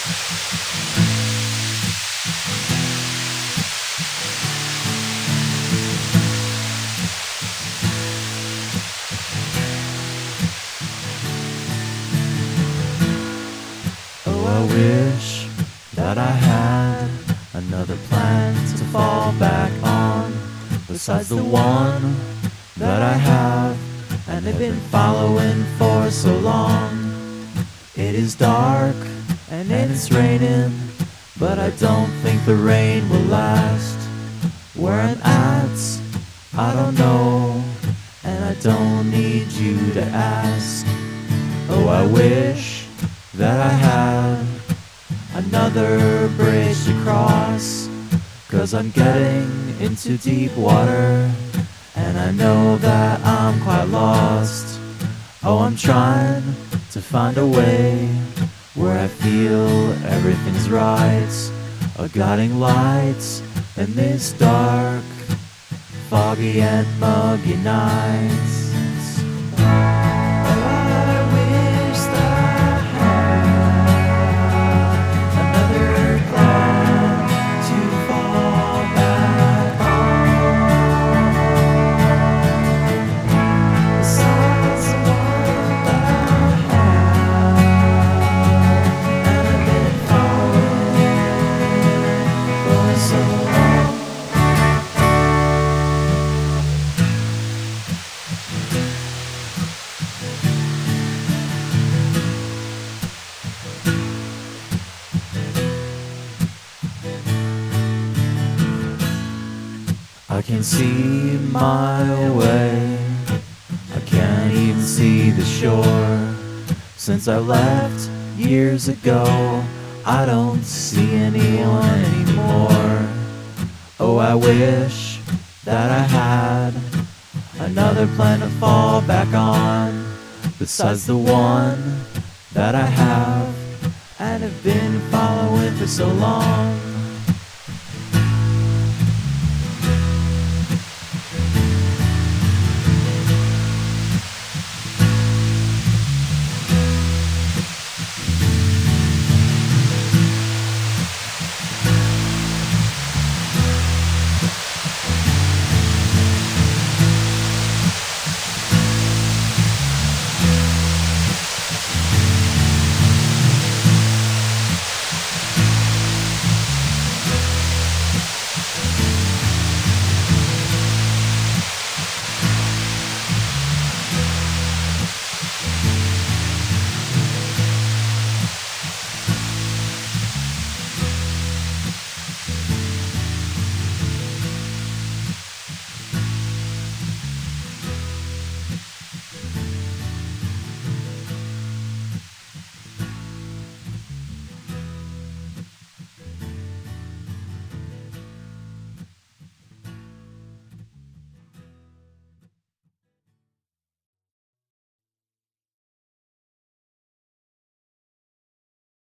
Oh, I wish that I had another planet to fall back on, besides the one that I have and have been following for so long. It is dark and it's raining, but I don't think the rain will last. Where I'm at, I don't know, and I don't need you to ask. Oh, I wish that I had another bridge to cross, 'cause I'm getting into deep water, and I know that I'm quite lost. Oh, I'm trying to find a way where I feel everything's right, a guiding light in this dark, foggy and muggy night. I can see my way, I can't even see the shore. Since I left years ago, I don't see anyone anymore. Oh, I wish that I had another planet to fall back on, besides the one that I have and have been following for so long.